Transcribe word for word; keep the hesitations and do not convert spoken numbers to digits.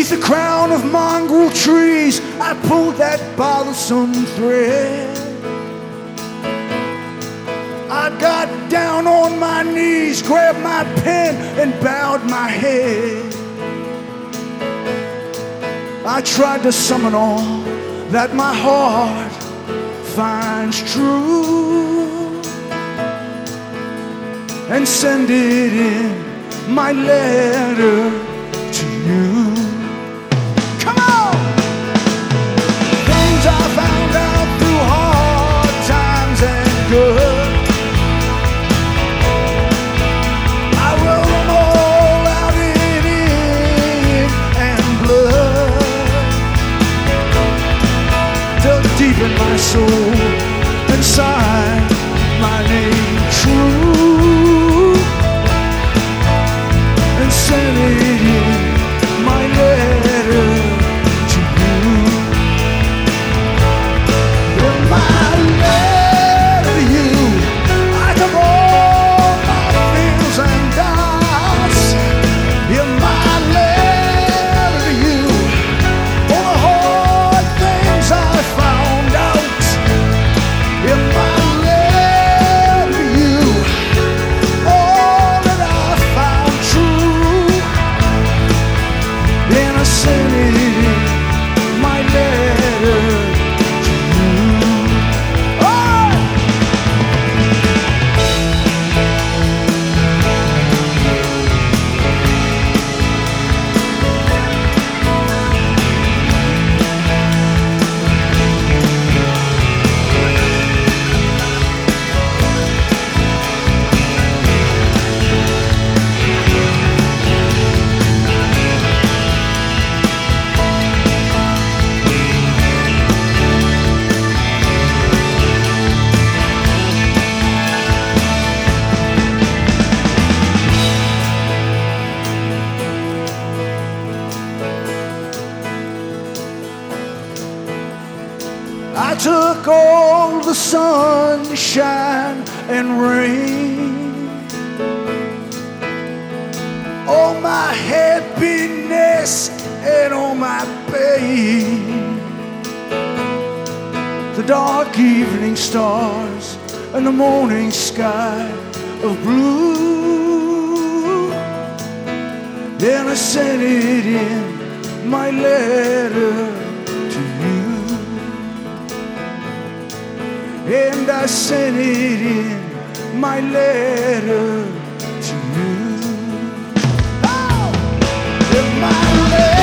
'neath the crown of mongrel trees, I pulled that bothersome thread. I got down on my knees, grabbed my pen, and bowed my head. I tried to summon all that my heart finds true and send it in my letter to you. Come on! Things I found out through hard times and good, I wrote them all out in ink and blood. Dug deep in my soul and signed my name true and sent it in my letter to you. In my letter to you, I took all my fears and doubts. In my letter to you, all the hard things I found out. In my letter to you, all that I found true. Then I sent it in my letter to you. Oh! I took all the sunshine and rain, all my happiness and all my pain, the dark evening stars and the morning sky of blue. Then I sent it in my letter to you. And I sent it in my letter to you. Oh! In my letter.